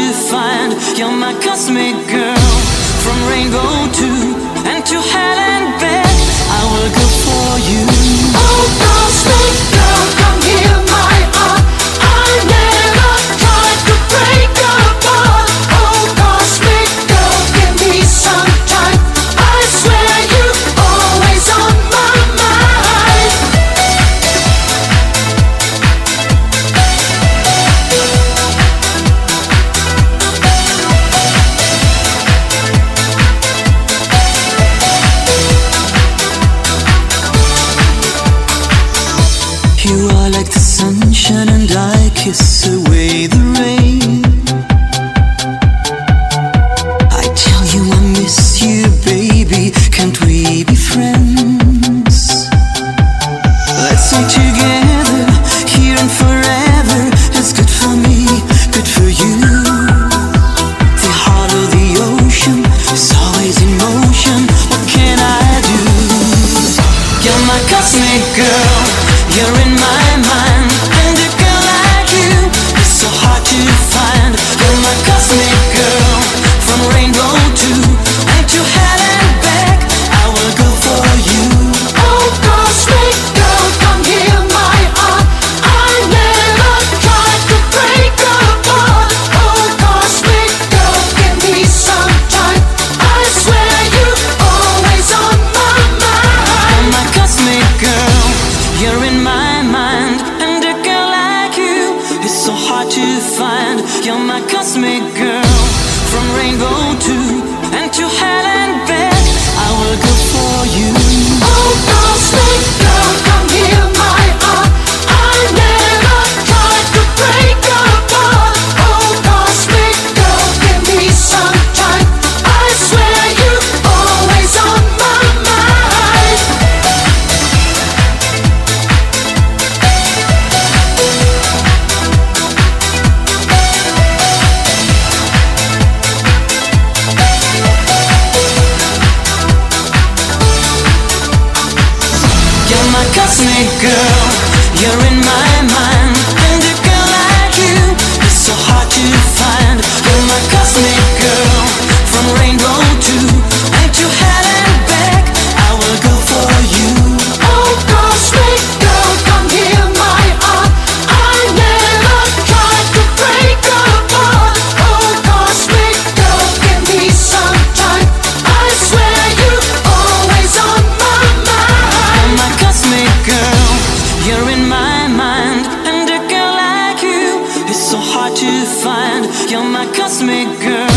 to find. You're my cosmic girl. From rainbow to and to hell and back, I will go for you. Oh, cosmic girl, come hear my heart. I never tried to break apart. Oh, cosmic girl, give me some time. I swear you always on my mind. You are like the sunshine and I kiss away the rain. I tell you I miss you, baby. Can't we be friends? Let's stay together here and forever. It's good for me, good for you. The heart of the ocean is always in motion. What can I do? You're my cosmic girl. You're in my mind, and a girl like you is so hard to find. You're my cosmic girl, from rainbow to and to hell and back, I will go for you. Oh, cosmic girl, come hear my heart. I never tried to break apart. Oh, cosmic girl, give me some time. I swear you always on my mind. You're my cosmic girl. You're in my mind, and a girl like you is so hard to find. You're my cosmic girl, from rainbow to and to hell and back, I will go for you. Oh, cosmic girl, come hear my heart. I never tried to break apart. Oh, cosmic girl, give me some time. I swear you always on my mind. You're my cosmic girl, you're in my mind, and a girl like you is so hard to find. You're my cosmic girl, from rainbow to and to hell and back, I will go for you. Oh, cosmic girl, come hear my heart. I never tried to break apart. Oh, cosmic girl, give me some time. I swear you always on my mind. You're my cosmic girl, you're in my mind, and a girl like you is so hard to find. You're my cosmic girl.